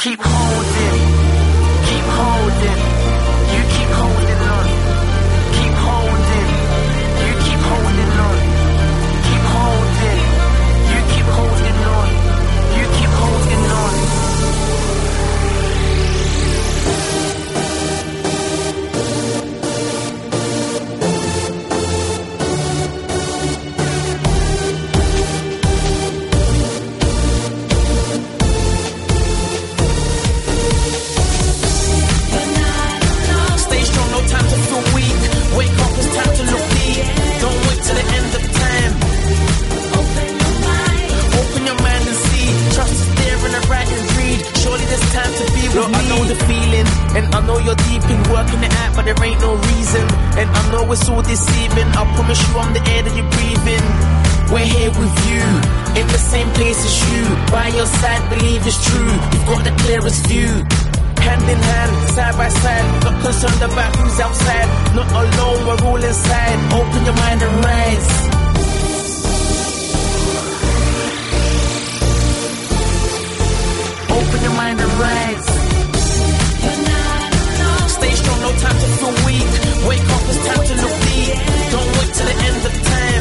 Keep holding, keep holding. You keep holding on. Keep holding, you keep holding on. Keep holding, you keep holding on. You keep holding on. I know the feeling, and I know you're deep in working it out, but there ain't no reason. And I know it's all deceiving. I promise you I'm the air that you're breathing. We're here with you, in the same place as you. By your side, believe it's true. You've got the clearest view. Hand in hand, side by side. Not concerned about who's outside. Not alone, we're all inside. Open your mind and rise. Open your mind and rise. Stay strong, no time to feel weak. Wake up, it's time to look deep. Don't wait till the end of time.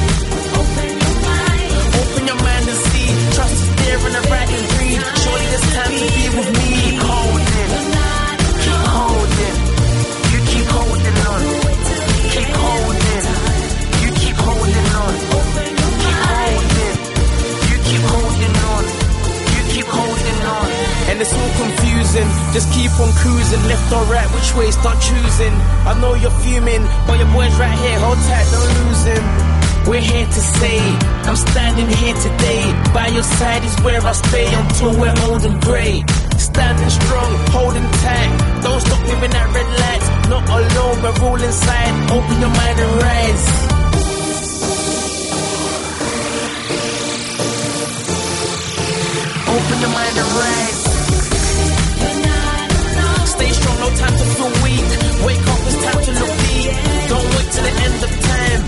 Open your mind and see. Trust is there in the right and breathe. Surely there's time to be with me. Keep holding, keep holding. You keep holding on. Keep holding, you keep holding on. Keep holding, you keep holding on. You keep holding on. And it's all confusing, just keep on cruising. Left or right, which way start choosing. I know you're fuming, but your boy's right here, hold tight, don't lose him. We're here to stay, I'm standing here today. By your side is where I stay until we're old and grey. Standing strong, holding tight, don't stop giving that red light. Not alone, we're all inside. Open your mind and rise. Open your mind and rise. Stay strong, no time to feel weak. Wake up, it's time to look deep. Don't wait till the end of time.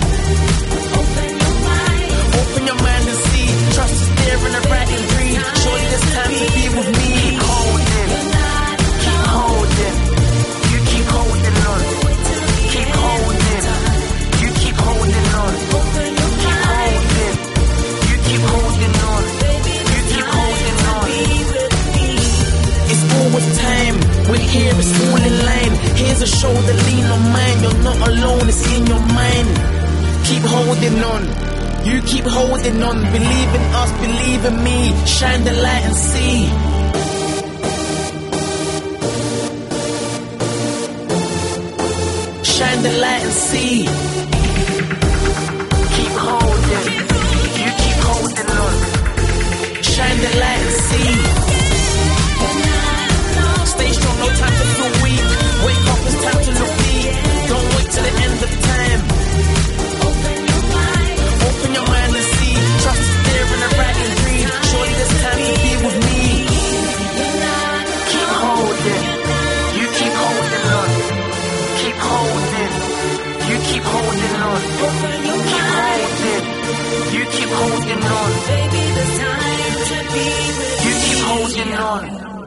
Open your mind and see. Trust is there in the right and breathe. Surely there's time to be with me. Keep holding, keep holding. You keep holding on. Keep holding, you keep holding on. Keep holding, you keep holding on. You keep holding on. It's all with time. We're here, it's all in line. Here's a shoulder, lean on mine. You're not alone, it's in your mind. Keep holding on. You keep holding on. Believe in us, believe in me. Shine the light and see. Shine the light and see. Keep holding, you keep holding on. Shine the light and see. Stay strong, no time to feel weak. Wake up, it's time to look deep. Don't wait till the end of time. Open your mind and see. Trust is there in the right and breathe. Surely there's time to be with me. Keep holding, you keep holding on. Keep holding, you keep holding on. Keep holding, you keep holding on. Baby, the time to be with You keep holding on.